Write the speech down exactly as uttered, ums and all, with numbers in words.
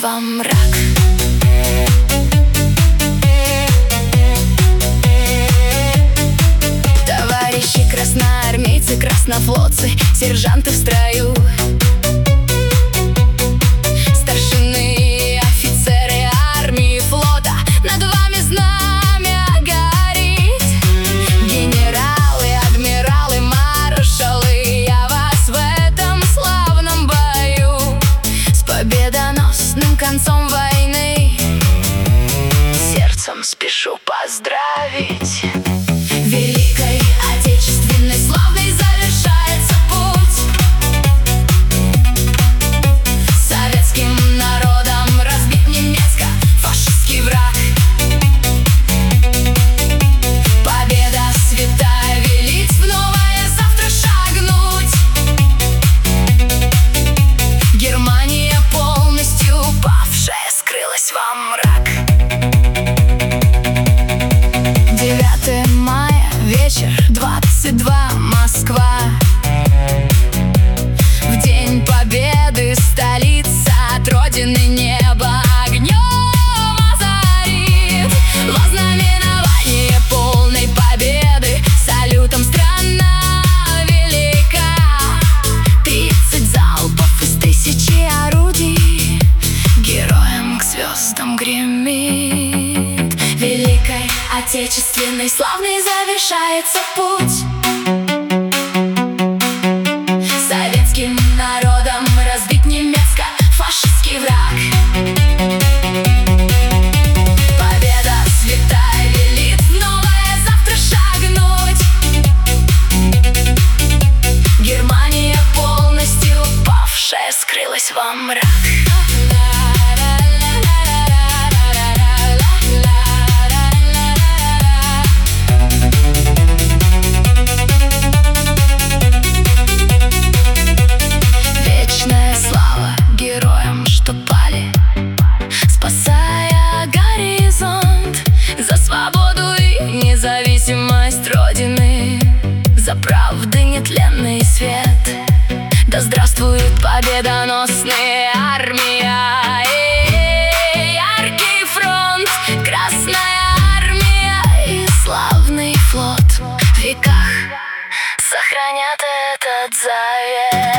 во мрак. Товарищи красноармейцы, краснофлотцы, сержанты в строю, старшины и офицеры армии, флота, над вами знамя горит. Генералы, адмиралы, маршалы, я вас в этом славном бою с победоносным концом войны сердцем спешу поздравить. Великой Отечественной славной завершается путь. Советским народом разбит немецко-фашистский враг. Победа святая велит в новое завтра шагнуть. Германия полностью павшая скрылась во мрак. девятое мая, вечер, двадцать два, Москва. В день победы столица от родины небо огнем озарит. Вознаменование полной победы салютом страна велика. Тридцать залпов из тысячи орудий героям к звездам гремит. Великой Отечественной славной завершается путь. Советским народом разбит немецко-фашистский враг. Победа святая велит в новое завтра шагнуть. Германия полностью павшая скрылась во мрак. Спасая горизонт, за свободу и независимость Родины, за правды нетленный свет. Да здравствует победоносная армия и яркий фронт, Красная армия и славный флот в веках сохранят этот завет.